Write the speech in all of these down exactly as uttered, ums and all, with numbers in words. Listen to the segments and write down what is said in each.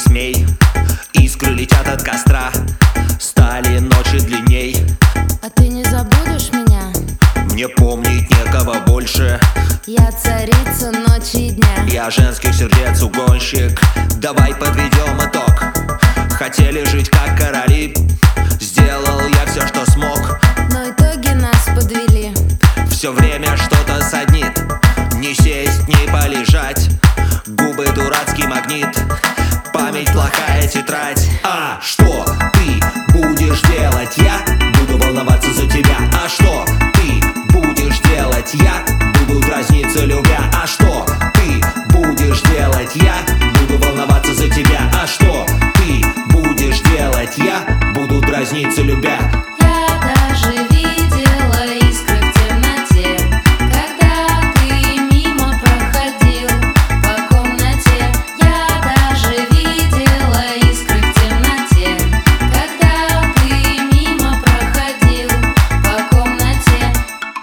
смей. Искры летят от костра, стали ночи длинней. А ты не забудешь меня? Мне помнить некого больше. Я царица ночи и дня. Я женских сердец угонщик. Давай подведем итог. Хотели жить как короли, сделал я все, что смог, но итоги нас подвели. Все время что-то саднит, не сесть, не полежать. Губы дурацкий магнит, память плохая тетрадь. А что ты будешь делать? Я буду волноваться за тебя. А что ты будешь делать? Я буду дразниться, любя. А что ты будешь делать? Я буду волноваться за тебя. А что ты будешь делать? Я буду дразниться, любя. Я даже видела искры в темноте, когда ты мимо проходил по комнате. Я даже видела искры в темноте, когда ты мимо проходил по комнате.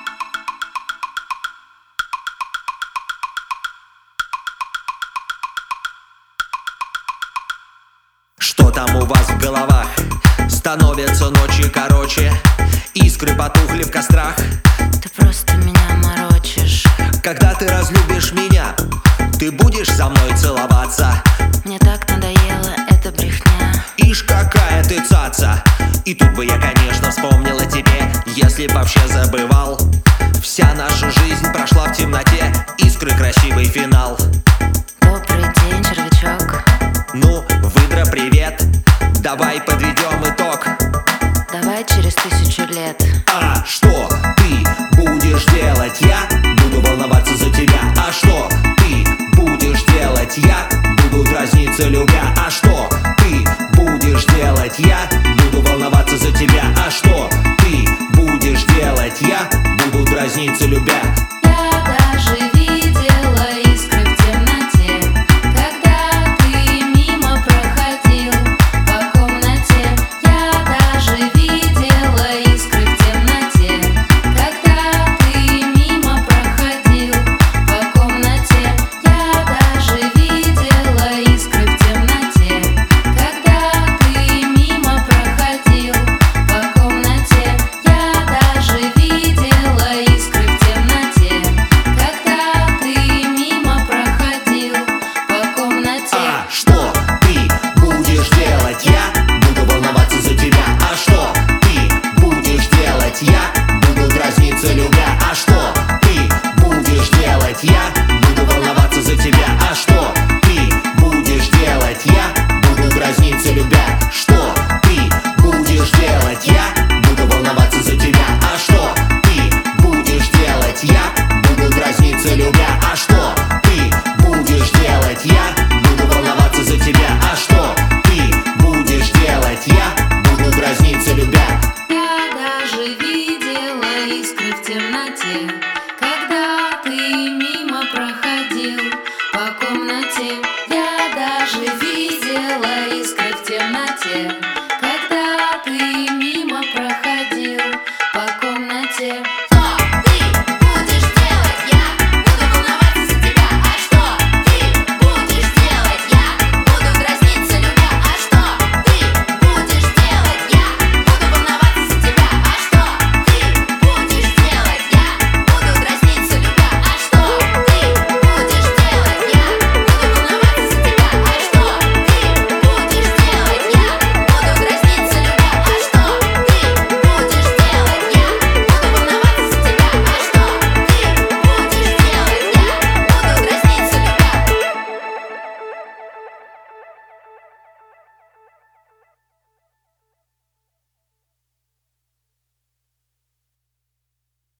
Что там у вас в головах? Становятся ночи короче, искры потухли в кострах. Ты просто меня морочишь. Когда ты разлюбишь меня, ты будешь со мной целоваться. Мне так надоела эта брехня. Ишь, какая ты цаца. И тут бы я, конечно, вспомнила тебе, если б вообще забывал. Вся наша жизнь прошла в темноте, искры красивый финал. Добрый день, червячок. Ну, выдра, привет. Давай подведем итог. Давай через тысячу лет. А что ты будешь делать?